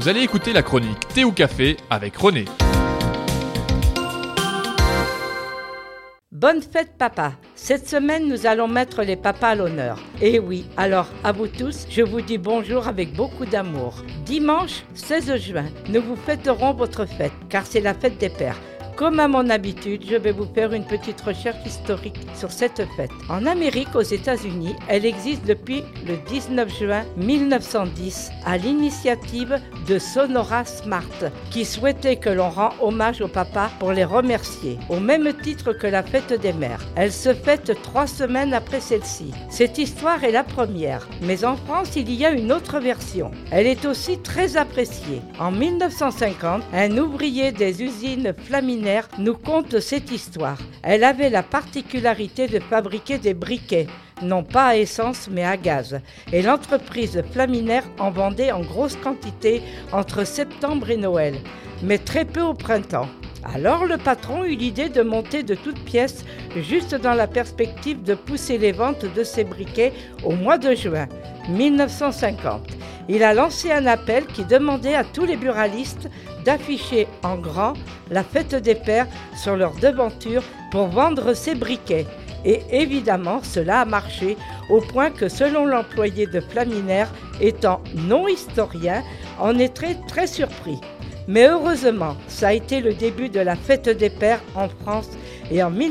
Vous allez écouter la chronique Thé ou Café avec René. Bonne fête papa. Cette semaine, nous allons mettre les papas à l'honneur. Et oui, alors à vous tous, je vous dis bonjour avec beaucoup d'amour. Dimanche 16 juin, nous vous fêterons votre fête, car c'est la fête des pères. Comme à mon habitude, je vais vous faire une petite recherche historique sur cette fête. En Amérique, aux États-Unis, elle existe depuis le 19 juin 1910 à l'initiative de Sonora Smart, qui souhaitait que l'on rende hommage aux papas pour les remercier, au même titre que la fête des mères. Elle se fête 3 semaines après celle-ci. Cette histoire est la première, mais en France, il y a une autre version. Elle est aussi très appréciée. En 1950, un ouvrier des usines Flaminaire nous conte cette histoire. Elle avait la particularité de fabriquer des briquets, non pas à essence mais à gaz. Et l'entreprise Flaminaire en vendait en grosse quantité entre septembre et Noël, mais très peu au printemps. Alors le patron eut l'idée de monter de toutes pièces, juste dans la perspective de pousser les ventes de ces briquets au mois de juin 1950. Il a lancé un appel qui demandait à tous les buralistes d'afficher en grand la fête des pères sur leur devanture pour vendre ces briquets. Et évidemment, cela a marché, au point que selon l'employé de Flaminaire, étant non historien, en est très surpris. Mais heureusement, ça a été le début de la fête des pères en France et en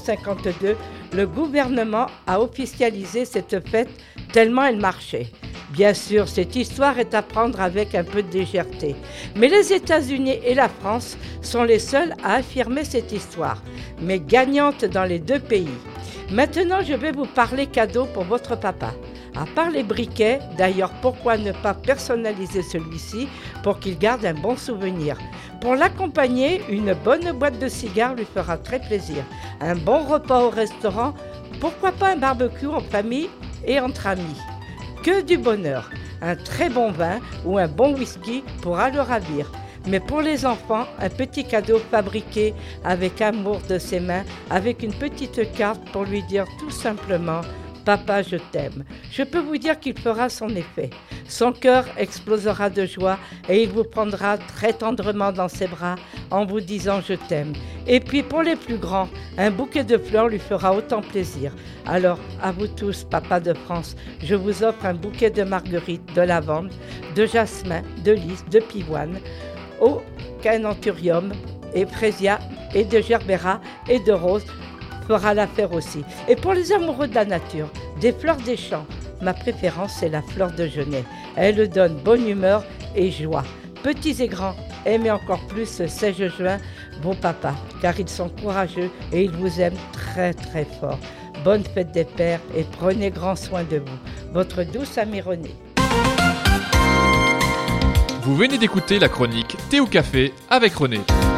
1952, le gouvernement a officialisé cette fête tellement elle marchait. Bien sûr, cette histoire est à prendre avec un peu de légèreté. Mais les États-Unis et la France sont les seuls à affirmer cette histoire, mais gagnante dans les deux pays. Maintenant, je vais vous parler cadeau pour votre papa. À part les briquets, d'ailleurs, pourquoi ne pas personnaliser celui-ci pour qu'il garde un bon souvenir? Pour l'accompagner, une bonne boîte de cigares lui fera très plaisir. Un bon repas au restaurant, pourquoi pas un barbecue en famille et entre amis? Que du bonheur! Un très bon vin ou un bon whisky pourra le ravir. Mais pour les enfants, un petit cadeau fabriqué avec amour de ses mains, avec une petite carte pour lui dire tout simplement « Papa, je t'aime ». Je peux vous dire qu'il fera son effet. Son cœur explosera de joie et il vous prendra très tendrement dans ses bras en vous disant « Je t'aime ». Et puis pour les plus grands, un bouquet de fleurs lui fera autant plaisir. Alors, à vous tous, papas de France, je vous offre un bouquet de marguerites, de lavande, de jasmin, de lys, de pivoine, au cainanthurium et frésia et de gerbera et de rose fera l'affaire aussi. Et pour les amoureux de la nature, des fleurs des champs, ma préférence c'est la fleur de genêt. Elle donne bonne humeur et joie. Petits et grands, aimez encore plus ce 16 juin vos papas, car ils sont courageux et ils vous aiment très fort. Bonne fête des pères et prenez grand soin de vous. Votre douce amie René. Vous venez d'écouter la chronique Thé ou Café avec René.